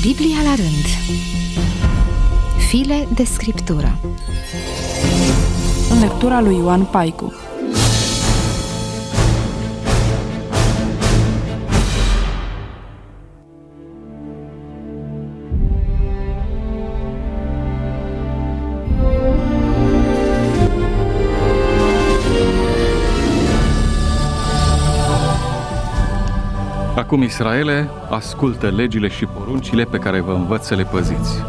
Biblia la rând. File de scriptură. În lectura lui Ioan Paicu. Acum, Israele, ascultă legile și poruncile pe care vă învăț să le păziți.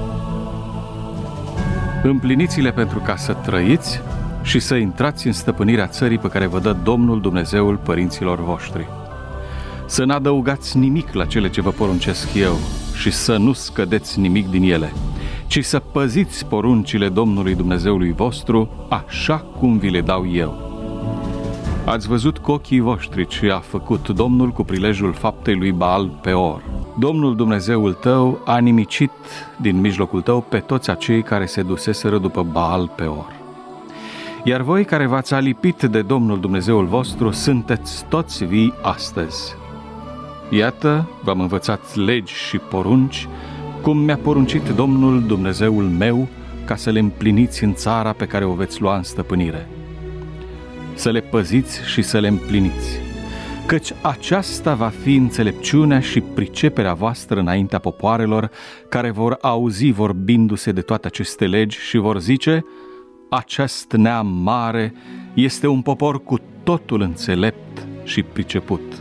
Împliniți-le pentru ca să trăiți și să intrați în stăpânirea țării pe care vă dă Domnul Dumnezeul părinților voștri. Să n-adăugați nimic la cele ce vă poruncesc eu și să nu scădeți nimic din ele, ci să păziți poruncile Domnului Dumnezeului vostru așa cum vi le dau eu. Ați văzut cu ochii voștri ce a făcut Domnul cu prilejul faptei lui Baal Peor. Domnul Dumnezeul tău a nimicit din mijlocul tău pe toți acei care se duseseră după Baal Peor. Iar voi care v-ați alipit de Domnul Dumnezeul vostru sunteți toți vii astăzi. Iată, v-am învățat legi și porunci, cum mi-a poruncit Domnul Dumnezeul meu, ca să le împliniți în țara pe care o veți lua în stăpânire. Să le păziți și să le împliniți, căci aceasta va fi înțelepciunea și priceperea voastră înaintea popoarelor, care vor auzi vorbindu-se de toate aceste legi și vor zice: acest neam mare este un popor cu totul înțelept și priceput.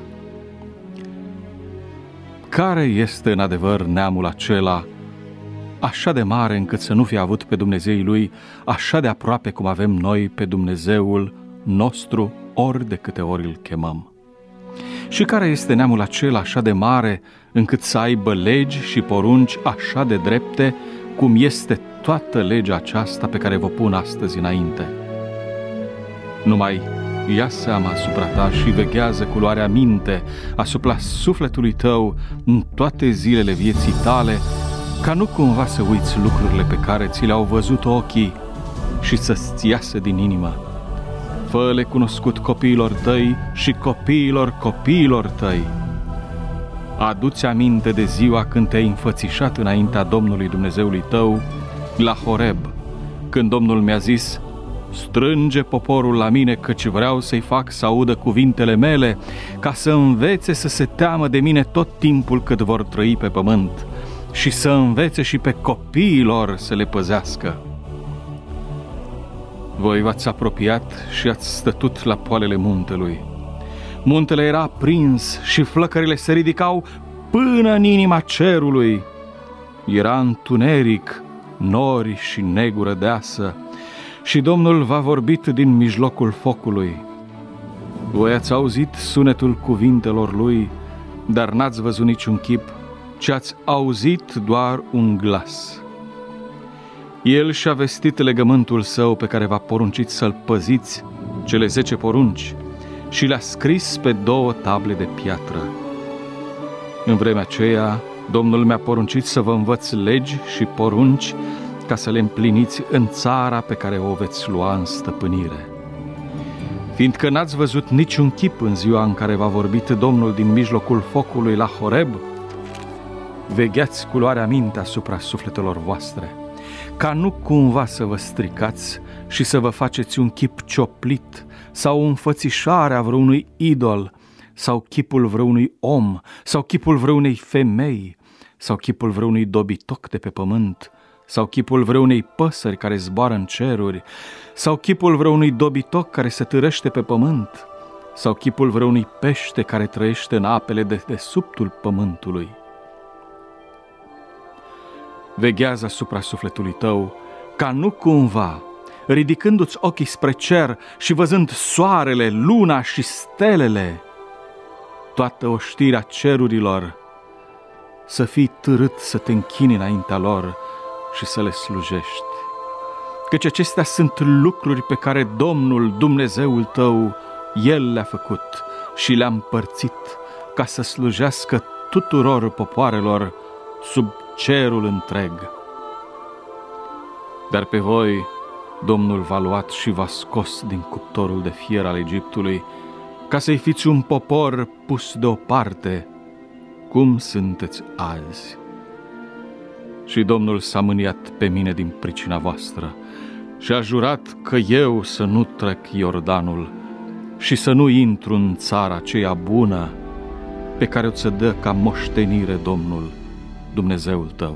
Care este în adevăr neamul acela, așa de mare încât să nu fie avut pe Dumnezeii lui așa de aproape cum avem noi pe Dumnezeul nostru ori de câte ori îl chemăm? Și care este neamul acela așa de mare încât să aibă legi și porunci așa de drepte cum este toată legea aceasta pe care vă pun astăzi înainte? Numai ia seama asupra ta și veghează cu luarea minte asupra sufletului tău în toate zilele vieții tale, ca nu cumva să uiți lucrurile pe care ți le-au văzut ochii și să-ți iasă din inimă. Fă-le cunoscut copiilor tăi și copiilor tăi. Adu-ți aminte de ziua când te-ai înfățișat înaintea Domnului Dumnezeului tău la Horeb, când Domnul mi-a zis: strânge poporul la mine, căci vreau să-i fac să audă cuvintele mele, ca să învețe să se teamă de mine tot timpul cât vor trăi pe pământ și să învețe și pe copiilor să le păzească. Voi v-ați apropiat și ați stătut la poalele muntelui. Muntele era aprins și flăcările se ridicau până în inima cerului. Era întuneric, nori și negură deasă, și Domnul v-a vorbit din mijlocul focului. Voi ați auzit sunetul cuvintelor lui, dar n-ați văzut niciun chip, ci ați auzit doar un glas. El și-a vestit legământul său pe care v-a poruncit să-l păziți, cele 10 porunci, și le-a scris pe 2 table de piatră. În vremea aceea, Domnul mi-a poruncit să vă învăț legi și porunci ca să le împliniți în țara pe care o veți lua în stăpânire. Fiindcă n-ați văzut niciun chip în ziua în care v-a vorbit Domnul din mijlocul focului la Horeb, vegheați cu luarea minte asupra sufletelor voastre, ca nu cumva să vă stricați și să vă faceți un chip cioplit sau o înfățișare a vreunui idol sau chipul vreunui om sau chipul vreunei femei sau chipul vreunui dobitoc de pe pământ sau chipul vreunei păsări care zboară în ceruri sau chipul vreunui dobitoc care se târăște pe pământ sau chipul vreunui pește care trăiește în apele de desubtul pământului. Veghează asupra sufletului tău, ca nu cumva, ridicându-ți ochii spre cer și văzând soarele, luna și stelele, toată oștirea cerurilor, să fii târât să te închini înaintea lor și să le slujești. Căci acestea sunt lucruri pe care Domnul Dumnezeul tău, El le-a făcut și le-a împărțit ca să slujească tuturor popoarelor sub cerul întreg. Dar pe voi Domnul v-a luat și v-a scos din cuptorul de fier al Egiptului, ca să-i fiți un popor pus deoparte, cum sunteți azi. Și Domnul s-a mâniat pe mine din pricina voastră și a jurat că eu să nu trec Iordanul și să nu intru în țara aceea bună pe care o ți-o dă ca moștenire Domnul, Dumnezeul tău.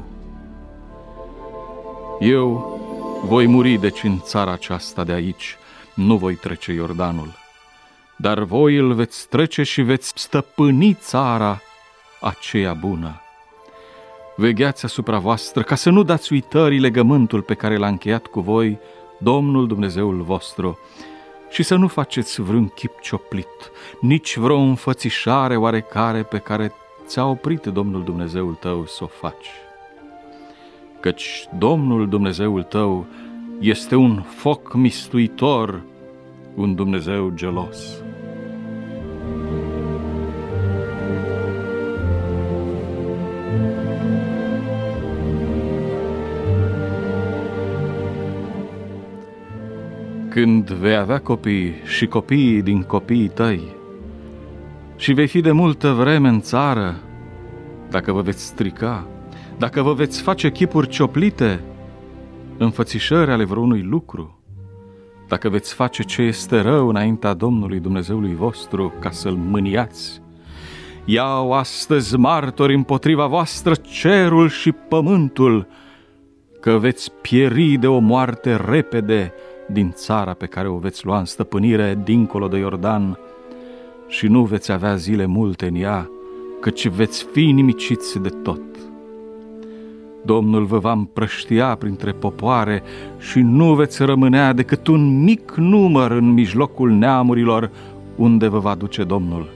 Eu voi muri deci în țara aceasta de aici, nu voi trece Iordanul, dar voi îl veți trece și veți stăpâni țara aceea bună. Vegheați asupra voastră ca să nu dați uitării legământul pe care l-a încheiat cu voi Domnul Dumnezeul vostru și să nu faceți vreun chip cioplit, nici vreo înfățișare oarecare pe care ți-a oprit Domnul Dumnezeul tău să o faci. Căci Domnul Dumnezeul tău este un foc mistuitor, un Dumnezeu gelos. Când vei avea copii și copiii din copiii tăi și vei fi de multă vreme în țară, dacă vă veți strica, dacă vă veți face chipuri cioplite, înfățișări ale vreunui lucru, dacă veți face ce este rău înaintea Domnului Dumnezeului vostru ca să-L mâniați, iau astăzi martori împotriva voastră cerul și pământul, că veți pieri de o moarte repede din țara pe care o veți lua în stăpânire dincolo de Iordan și nu veți avea zile multe în ea, căci veți fi nimiciți de tot. Domnul vă va împrăștia printre popoare și nu veți rămânea decât un mic număr în mijlocul neamurilor unde vă va duce Domnul.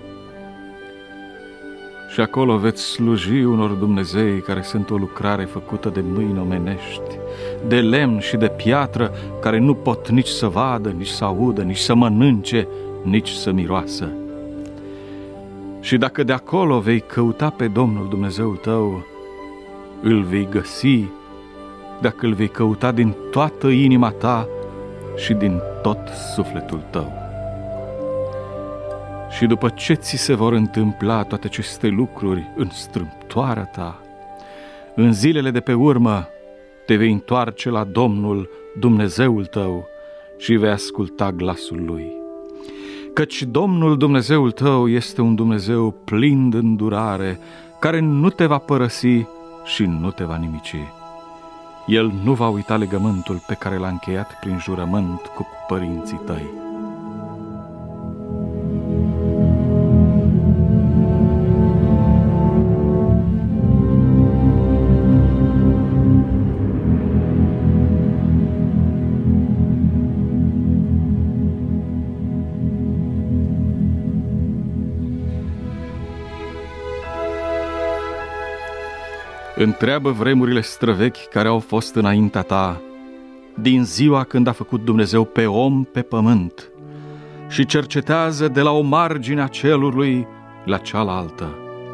Și acolo veți sluji unor Dumnezei care sunt o lucrare făcută de mâini omenești, de lemn și de piatră, care nu pot nici să vadă, nici să audă, nici să mănânce, nici să miroasă. Și dacă de acolo vei căuta pe Domnul Dumnezeul tău, îl vei găsi, dacă îl vei căuta din toată inima ta și din tot sufletul tău. Și după ce ți se vor întâmpla toate aceste lucruri în strâmtoarea ta, în zilele de pe urmă te vei întoarce la Domnul Dumnezeul tău și vei asculta glasul Lui. Căci Domnul Dumnezeul tău este un Dumnezeu plin de îndurare, care nu te va părăsi și nu te va nimici. El nu va uita legământul pe care l-a încheiat prin jurământ cu părinții tăi. Întreabă vremurile străvechi care au fost înaintea ta, din ziua când a făcut Dumnezeu pe om pe pământ, și cercetează de la o margine a cerului la cealaltă.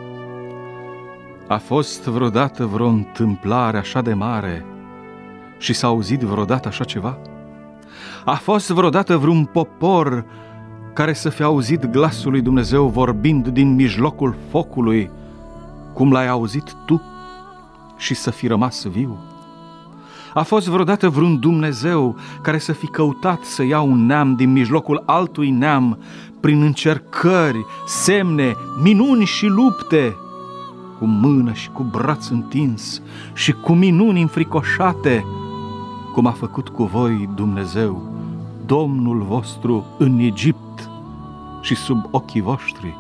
A fost vreodată vreo întâmplare așa de mare și s-a auzit vreodată așa ceva? A fost vreodată vreun popor care să fi auzit glasul lui Dumnezeu vorbind din mijlocul focului, cum l-ai auzit tu, și să fi rămas viu? A fost vreodată vreun Dumnezeu care să fi căutat să ia un neam din mijlocul altui neam prin încercări, semne, minuni și lupte, cu mână și cu braț întins și cu minuni înfricoșate, cum a făcut cu voi Dumnezeu, Domnul vostru, în Egipt și sub ochii voștri?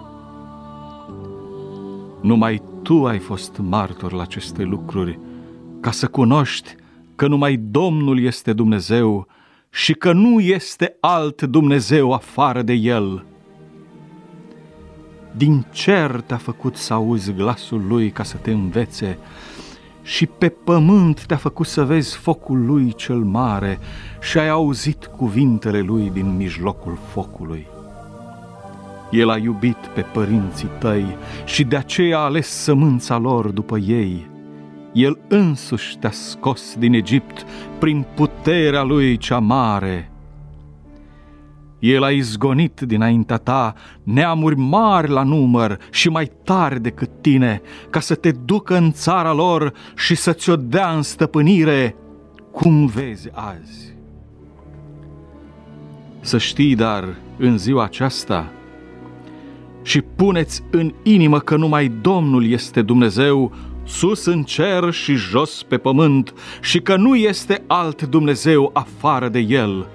Numai tu ai fost martor la aceste lucruri, ca să cunoști că numai Domnul este Dumnezeu și că nu este alt Dumnezeu afară de El. Din cer te-a făcut să auzi glasul Lui ca să te învețe și pe pământ te-a făcut să vezi focul Lui cel mare și ai auzit cuvintele Lui din mijlocul focului. El a iubit pe părinții tăi și de aceea a ales sămânța lor după ei. El însuși te-a scos din Egipt prin puterea Lui cea mare. El a izgonit dinaintea ta neamuri mari la număr și mai tari decât tine, ca să te ducă în țara lor și să ți-o dea în stăpânire, cum vezi azi. Să știi, dar, în ziua aceasta, și puneți în inimă că numai Domnul este Dumnezeu, sus în cer și jos pe pământ, și că nu este alt Dumnezeu afară de El.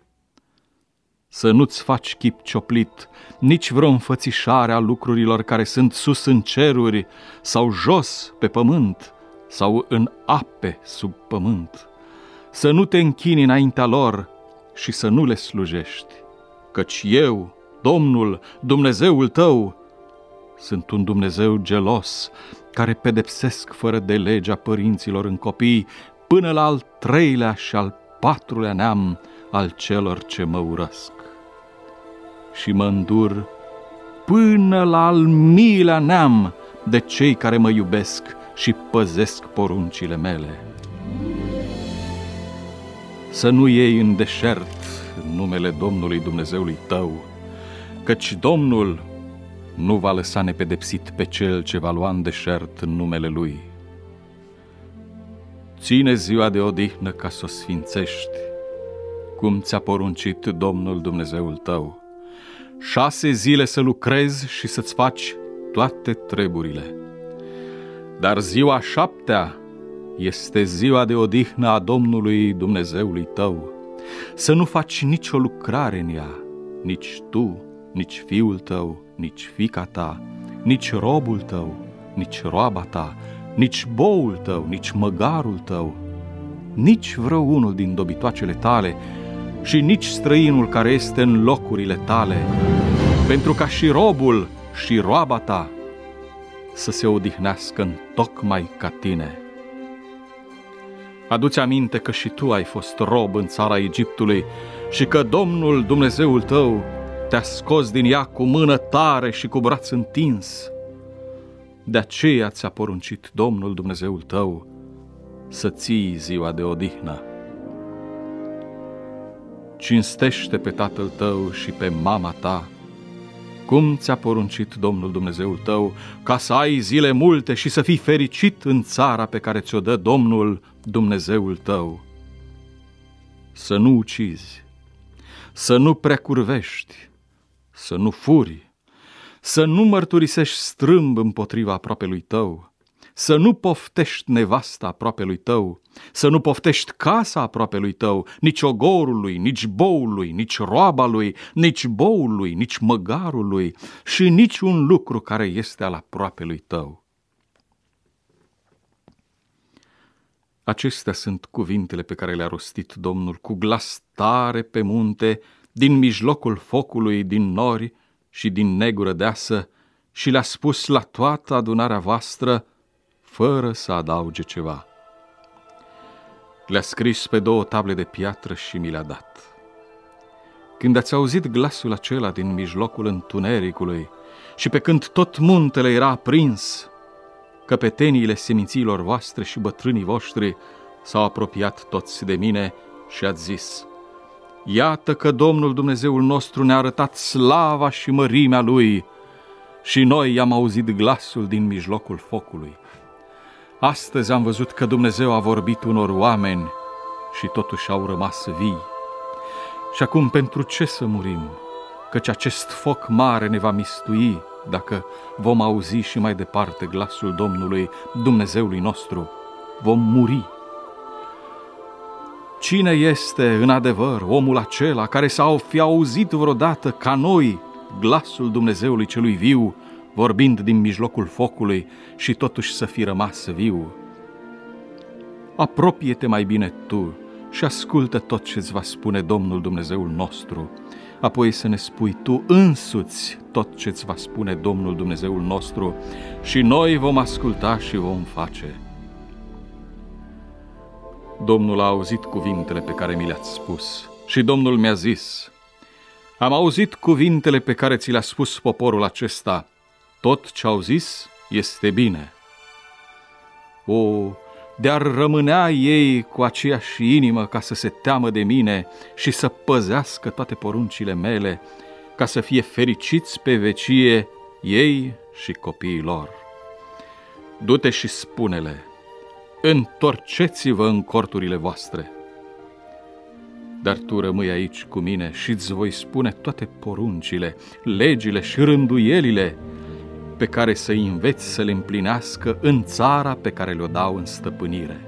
Să nu-ți faci chip cioplit, nici vreo înfățișare a lucrurilor care sunt sus în ceruri sau jos pe pământ sau în ape sub pământ. Să nu te închini înaintea lor și să nu le slujești, căci eu, Domnul, Dumnezeul tău, sunt un Dumnezeu gelos, care pedepsesc fără de legea părinților în copii, până la al 3-lea și al 4-lea neam al celor ce mă urăsc. Și mă îndur până la al 1000-lea neam de cei care mă iubesc și păzesc poruncile mele. Să nu iei în deșert numele Domnului Dumnezeului tău, căci Domnul nu va lăsa nepedepsit pe cel ce va lua în deșert în numele Lui. Ține ziua de odihnă ca să o sfințești, cum ți-a poruncit Domnul Dumnezeul tău. 6 zile să lucrezi și să-ți faci toate treburile. Dar ziua 7-a este ziua de odihnă a Domnului Dumnezeului tău. Să nu faci nicio lucrare în ea, nici tu, nici fiul tău, nici fiica ta, nici robul tău, nici roaba ta, nici boul tău, nici măgarul tău, nici vreo unul din dobitoacele tale și nici străinul care este în locurile tale, pentru ca și robul și roaba ta să se odihnească întocmai ca tine. Adu-ți aminte că și tu ai fost rob în țara Egiptului și că Domnul Dumnezeul tău te-a scos din ea cu mână tare și cu braț întins. De aceea ți-a poruncit Domnul Dumnezeul tău să ții ziua de odihnă. Cinstește pe tatăl tău și pe mama ta, cum ți-a poruncit Domnul Dumnezeul tău, ca să ai zile multe și să fii fericit în țara pe care ți-o dă Domnul Dumnezeul tău. Să nu ucizi, să nu precurvești, să nu furi, să nu mărturisești strâmb împotriva aproapelui tău, să nu poftești nevasta aproapelui tău, să nu poftești casa aproapelui tău, nici ogorul lui, nici boul lui, nici roaba lui, nici boul lui, nici măgarul lui și nici un lucru care este al aproapelui tău. Acestea sunt cuvintele pe care le-a rostit Domnul cu glas tare pe munte, din mijlocul focului, din nori și din negură deasă, și le-a spus la toată adunarea voastră, fără să adauge ceva. Le-a scris pe 2 table de piatră și mi le-a dat. Când ați auzit glasul acela din mijlocul întunericului și pe când tot muntele era aprins, căpeteniile semințiilor voastre și bătrânii voștri s-au apropiat toți de mine și ați zis: iată că Domnul Dumnezeul nostru ne-a arătat slava și mărimea Lui și noi i-am auzit glasul din mijlocul focului. Astăzi am văzut că Dumnezeu a vorbit unor oameni și totuși au rămas vii. Și acum pentru ce să murim? Căci acest foc mare ne va mistui dacă vom auzi și mai departe glasul Domnului Dumnezeului nostru. Vom muri. Cine este în adevăr omul acela care s-a fi auzit vreodată ca noi glasul Dumnezeului celui viu, vorbind din mijlocul focului și totuși să fi rămas viu? Apropie-te mai bine tu și ascultă tot ce-ți va spune Domnul Dumnezeul nostru, apoi să ne spui tu însuți tot ce-ți va spune Domnul Dumnezeul nostru și noi vom asculta și vom face. Domnul a auzit cuvintele pe care mi le-ați spus și Domnul mi-a zis: am auzit cuvintele pe care ți le-a spus poporul acesta, tot ce au zis este bine. O, de-ar rămânea ei cu aceeași inimă ca să se teamă de mine și să păzească toate poruncile mele, ca să fie fericiți pe vecie ei și copiii lor. Du-te și spune-le, întorceți-vă în corturile voastre. Dar tu rămâi aici cu mine și îți voi spune toate poruncile, legile și rânduielile pe care să-i înveți să le împlinească în țara pe care le-o dau în stăpânire.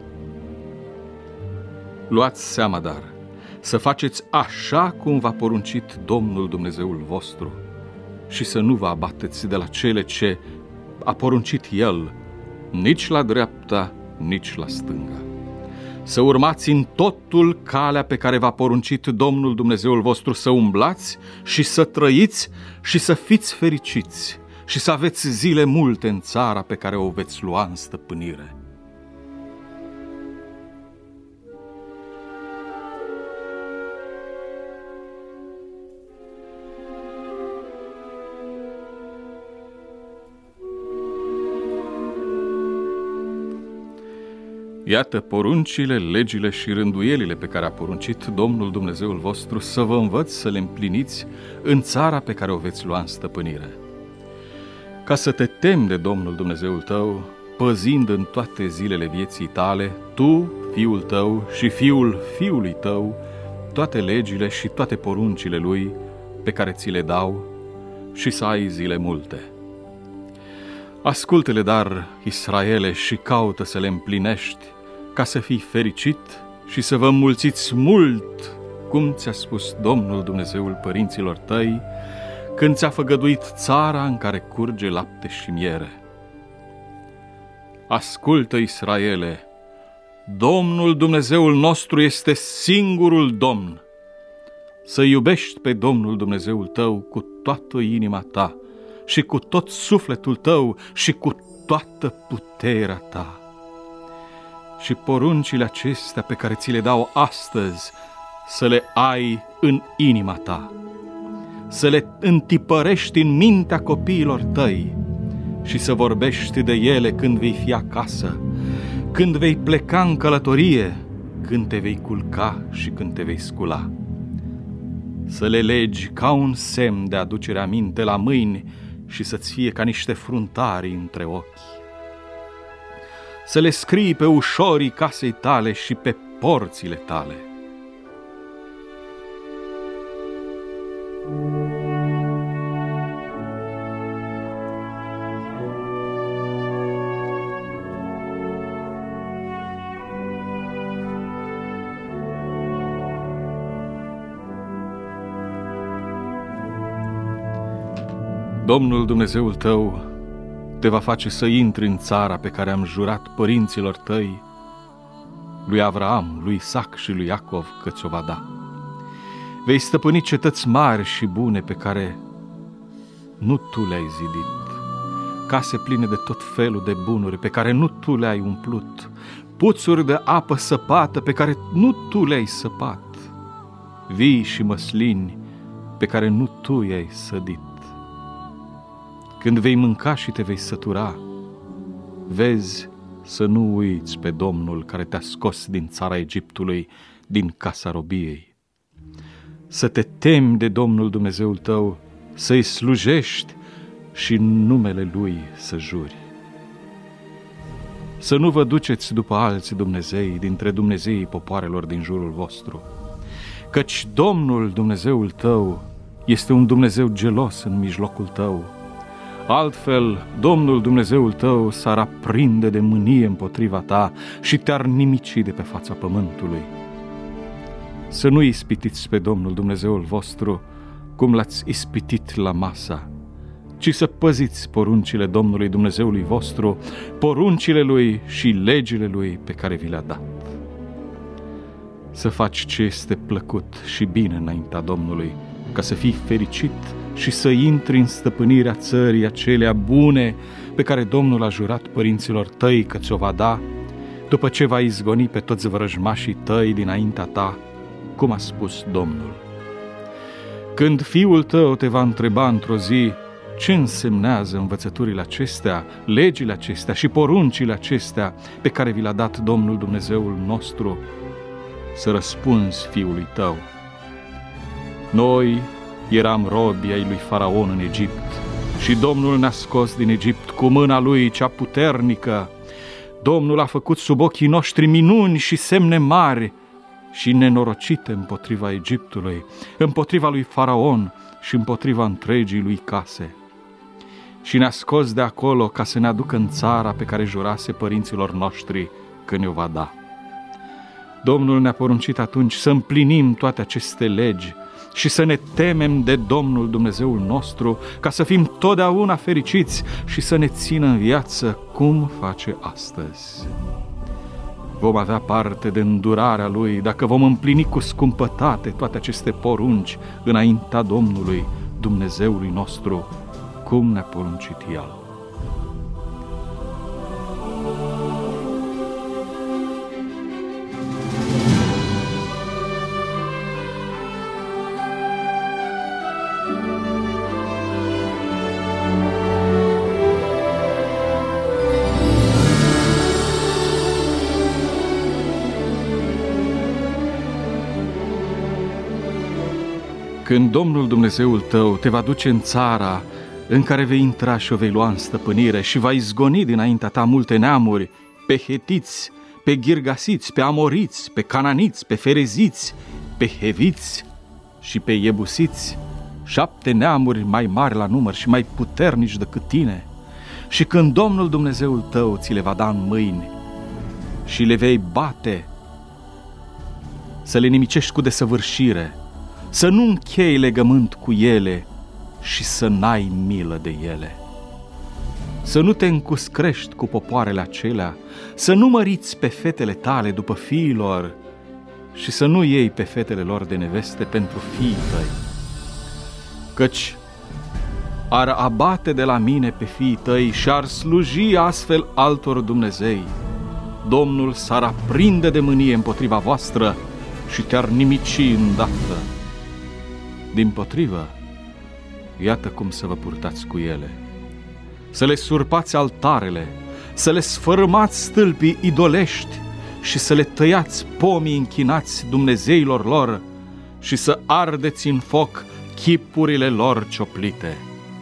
Luați seama, dar, să faceți așa cum v-a poruncit Domnul Dumnezeul vostru și să nu vă abateți de la cele ce a poruncit El, nici la dreapta, nici la stânga. Să urmați în totul calea pe care v-a poruncit Domnul Dumnezeul vostru să umblați și să trăiți și să fiți fericiți și să aveți zile multe în țara pe care o veți lua în stăpânire. Iată poruncile, legile și rânduielile pe care a poruncit Domnul Dumnezeul vostru să vă învăț să le împliniți în țara pe care o veți lua în stăpânire. Ca să te temi de Domnul Dumnezeul tău, păzind în toate zilele vieții tale, tu, fiul tău și fiul fiului tău, toate legile și toate poruncile lui pe care ți le dau și să ai zile multe. Ascultă-le, dar, Israele, și caută să le împlinești, ca să fii fericit și să vă înmulțiți mult, cum ți-a spus Domnul Dumnezeul părinților tăi, când ți-a făgăduit țara în care curge lapte și miere. Ascultă, Israele, Domnul Dumnezeul nostru este singurul Domn. Să iubești pe Domnul Dumnezeul tău cu toată inima ta și cu tot sufletul tău și cu toată puterea ta. Și poruncile acestea pe care ți le dau astăzi să le ai în inima ta, să le întipărești în mintea copiilor tăi și să vorbești de ele când vei fi acasă, când vei pleca în călătorie, când te vei culca și când te vei scula. Să le legi ca un semn de aducere aminte la mâini și să-ți fie ca niște fruntari între ochi. Să le scrii pe ușorii casei tale și pe porțile tale. Domnul Dumnezeul tău te va face să intri în țara pe care am jurat părinților tăi, lui Avraam, lui Isaac și lui Iacov, că ți-o va da. Vei stăpâni cetăți mari și bune pe care nu tu le-ai zidit, case pline de tot felul de bunuri pe care nu tu le-ai umplut, puțuri de apă săpată pe care nu tu le-ai săpat, vii și măslini pe care nu tu i-ai sădit. Când vei mânca și te vei sătura, vezi să nu uiți pe Domnul care te-a scos din țara Egiptului, din casa robiei. Să te temi de Domnul Dumnezeul tău, să-i slujești și în numele Lui să juri. Să nu vă duceți după alți Dumnezei dintre Dumnezeii popoarelor din jurul vostru, căci Domnul Dumnezeul tău este un Dumnezeu gelos în mijlocul tău. Altfel, Domnul Dumnezeul tău s-ar aprinde de mânie împotriva ta și te-ar nimici de pe fața pământului. Să nu ispitiți pe Domnul Dumnezeul vostru cum l-ați ispitit la masa, ci să păziți poruncile Domnului Dumnezeului vostru, poruncile Lui și legile Lui pe care vi le-a dat. Să faci ce este plăcut și bine înaintea Domnului, ca să fii fericit și să intri în stăpânirea țării acelea bune pe care Domnul a jurat părinților tăi că ți-o va da, după ce va izgoni pe toți vrăjmașii tăi dinaintea ta, cum a spus Domnul. Când fiul tău te va întreba într-o zi, Ce însemnează învățăturile acestea, legile acestea și poruncile acestea pe care vi le-a dat Domnul Dumnezeul nostru? Să răspunzi fiului tău. Noi eram robi ai lui Faraon în Egipt și Domnul ne-a scos din Egipt cu mâna lui cea puternică. Domnul a făcut sub ochii noștri minuni și semne mari și nenorocite împotriva Egiptului, împotriva lui Faraon și împotriva întregii lui case. Și ne-a scos de acolo ca să ne aducă în țara pe care jurase părinților noștri că ne-o va da. Domnul ne-a poruncit atunci să împlinim toate aceste legi și să ne temem de Domnul Dumnezeul nostru, ca să fim totdeauna fericiți și să ne țină în viață cum face astăzi. Vom avea parte de îndurarea Lui dacă vom împlini cu scumpătate toate aceste porunci înaintea Domnului Dumnezeului nostru, cum ne-a poruncit El. Când Domnul Dumnezeul tău te va duce în țara în care vei intra și o vei lua în stăpânire și va izgoni dinaintea ta multe neamuri, pe hetiți, pe ghirgasiți, pe amoriți, pe cananiți, pe fereziți, pe heviți și pe iebusiți, 7 neamuri mai mari la număr și mai puternici decât tine. Și când Domnul Dumnezeul tău ți le va da în mâini și le vei bate, să le nimicești cu desăvârșire, să nu închei legământ cu ele și să n-ai milă de ele. Să nu te încuscrești cu popoarele acelea, să nu măriți pe fetele tale după fiilor și să nu iei pe fetele lor de neveste pentru fiii tăi. Căci ar abate de la mine pe fiii tăi și ar sluji astfel altor dumnezei. Domnul s-ar aprinde de mânie împotriva voastră și te-ar nimici îndată. Dimpotrivă, iată cum să vă purtați cu ele: să le surpați altarele, să le sfărâmați stâlpii idolești și să le tăiați pomii închinați dumnezeilor lor și să ardeți în foc chipurile lor cioplite.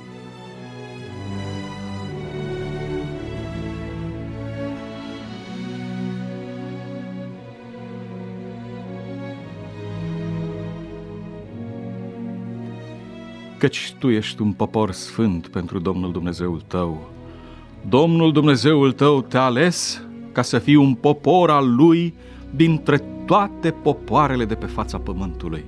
Căci tu ești un popor sfânt pentru Domnul Dumnezeul tău. Domnul Dumnezeul tău te-a ales ca să fii un popor al Lui dintre toate popoarele de pe fața pământului.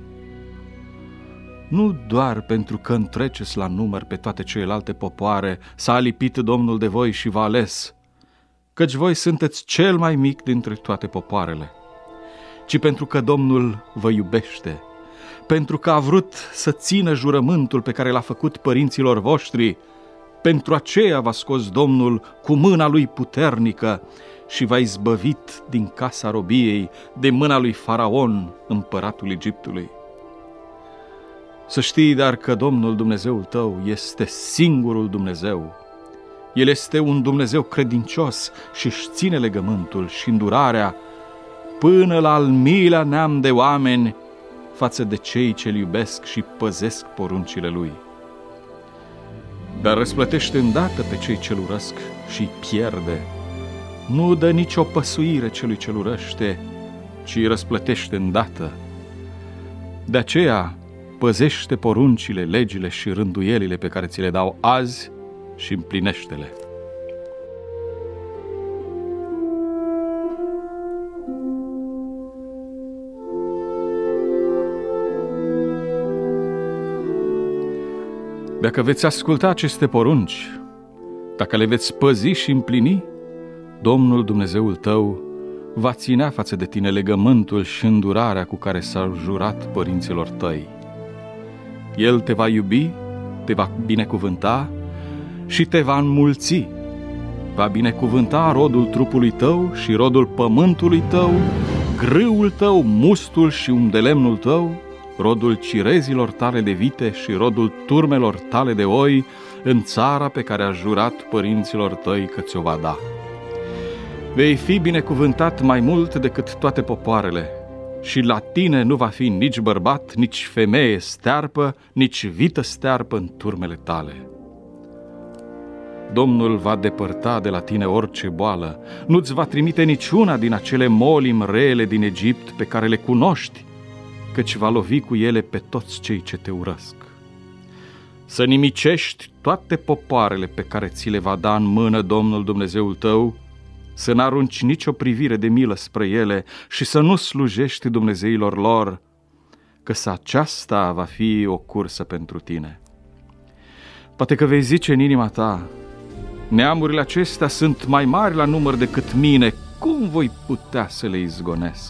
Nu doar pentru că întreceți la număr pe toate celelalte popoare s-a alipit Domnul de voi și v-a ales, căci voi sunteți cel mai mic dintre toate popoarele, ci pentru că Domnul vă iubește, pentru că a vrut să țină jurământul pe care l-a făcut părinților voștri. Pentru aceea v-a scos Domnul cu mâna Lui puternică și v-a izbăvit din casa robiei, de mâna lui Faraon, împăratul Egiptului. Să știi dar că Domnul Dumnezeul tău este singurul Dumnezeu. El este un Dumnezeu credincios și își ține legământul și îndurarea până la al miilea neam de oameni față de cei ce-L iubesc și păzesc poruncile Lui. Dar răsplătește îndată pe cei ce-L urăsc și pierde. Nu dă nicio păsuire celui ce-L urăște, ci îi răsplătește îndată. De aceea păzește poruncile, legile și rânduielile pe care ți le dau azi și împlinește-le. Dacă veți asculta aceste porunci, dacă le veți păzi și împlini, Domnul Dumnezeul tău va ținea față de tine legământul și îndurarea cu care s-au jurat părinților tăi. El te va iubi, te va binecuvânta și te va înmulți. Va binecuvânta rodul trupului tău și rodul pământului tău, grâul tău, mustul și umdelemnul tău, rodul cirezilor tale de vite și rodul turmelor tale de oi, în țara pe care a jurat părinților tăi că ți-o va da. Vei fi binecuvântat mai mult decât toate popoarele și la tine nu va fi nici bărbat, nici femeie stearpă, nici vită stearpă în turmele tale. Domnul va depărta de la tine orice boală, nu-ți va trimite niciuna din acele molimi rele din Egipt pe care le cunoști, căci va lovi cu ele pe toți cei ce te urăsc. Să nimicești toate popoarele pe care ți le va da în mână Domnul Dumnezeul tău, să n-arunci nicio privire de milă spre ele și să nu slujești dumnezeilor lor, că aceasta va fi o cursă pentru tine. Poate că vei zice în inima ta: neamurile acestea sunt mai mari la număr decât mine, cum voi putea să le izgonesc?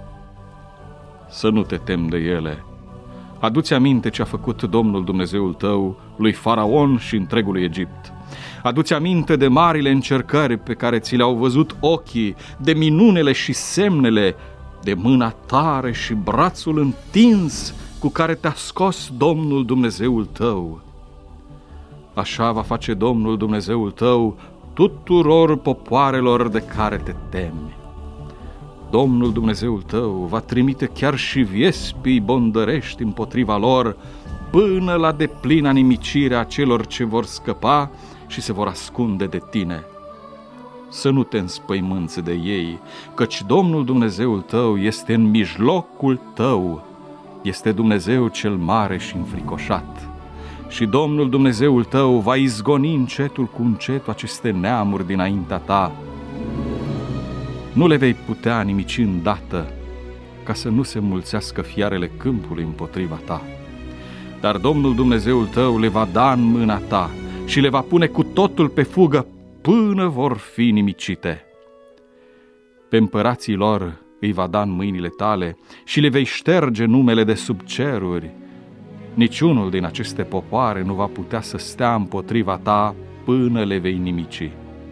Să nu te temi de ele. Adu-ți aminte ce a făcut Domnul Dumnezeul tău lui Faraon și întregului Egipt. Adu-ți aminte de marile încercări pe care ți le-au văzut ochii, de minunele și semnele, de mâna tare și brațul întins cu care te-a scos Domnul Dumnezeul tău. Așa va face Domnul Dumnezeul tău tuturor popoarelor de care te temi. Domnul Dumnezeul tău va trimite chiar și viespii bondărești împotriva lor, până la deplina nimicirea celor ce vor scăpa și se vor ascunde de tine. Să nu te înspăimânți de ei, căci Domnul Dumnezeul tău este în mijlocul tău, este Dumnezeu cel mare și înfricoșat. Și Domnul Dumnezeul tău va izgoni încetul cu încetul aceste neamuri dinaintea ta. Nu le vei putea nimici îndată, ca să nu se mulțească fiarele câmpului împotriva ta. Dar Domnul Dumnezeul tău le va da în mâna ta și le va pune cu totul pe fugă până vor fi nimicite. Pe împărații lor îi va da în mâinile tale și le vei șterge numele de sub ceruri. Niciunul din aceste popoare nu va putea să stea împotriva ta până le vei nimici.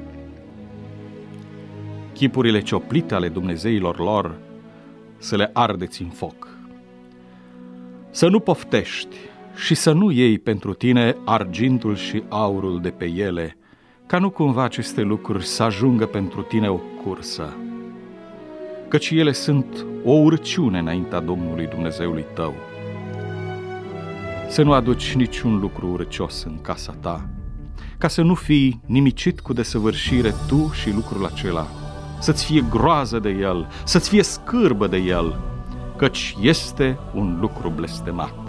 Chipurile cioplite ale dumnezeilor lor să le ardeți în foc. Să nu poftești și să nu iei pentru tine argintul și aurul de pe ele, ca nu cumva aceste lucruri să ajungă pentru tine o cursă, căci ele sunt o urciune înaintea Domnului Dumnezeului tău. Să nu aduci niciun lucru urcios în casa ta, ca să nu fii nimicit cu desăvârșire tu și lucrul acela, să-ți fie groază de el, să-ți fie scârbă de el, căci este un lucru blestemat.